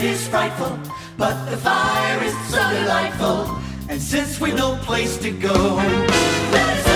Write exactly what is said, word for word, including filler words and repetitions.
bed is frightful, but the fire is so delightful. And since we've no place to go, let us